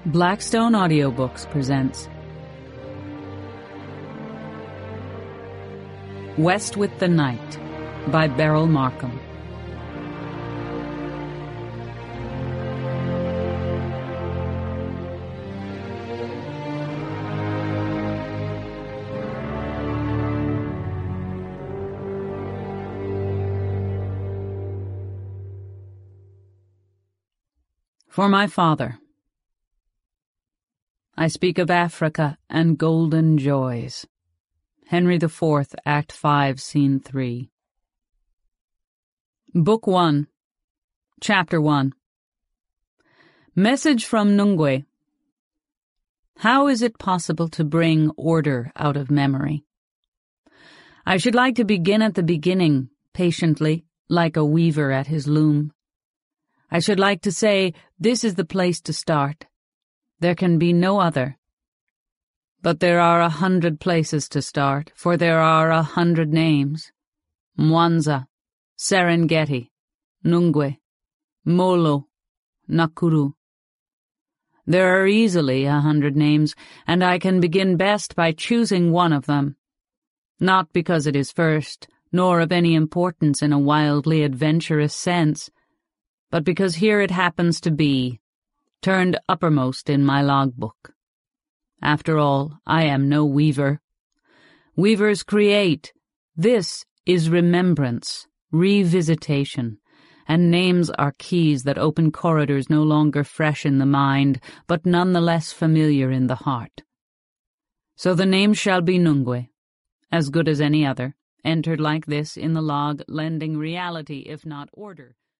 Blackstone Audiobooks presents West with the Night by Beryl Markham. For my father. I speak of Africa and golden joys. Henry IV, Act 5, Scene 3. Book 1, Chapter 1. Message from Nungwe. How is it possible to bring order out of memory? I should like to begin at the beginning, patiently, like a weaver at his loom. I should like to say, this is the place to start. There can be no other. But there are 100 places to start, for there are 100 names. Mwanza, Serengeti, Nungwe, Molo, Nakuru. There are easily 100 names, and I can begin best by choosing one of them. Not because it is first, nor of any importance in a wildly adventurous sense, but because here it happens to be, turned uppermost in my logbook. After all, I am no weaver. Weavers create. This is remembrance, revisitation, and names are keys that open corridors no longer fresh in the mind, but none the less familiar in the heart. So the name shall be Nungwe, as good as any other, entered like this in the log, lending reality if not order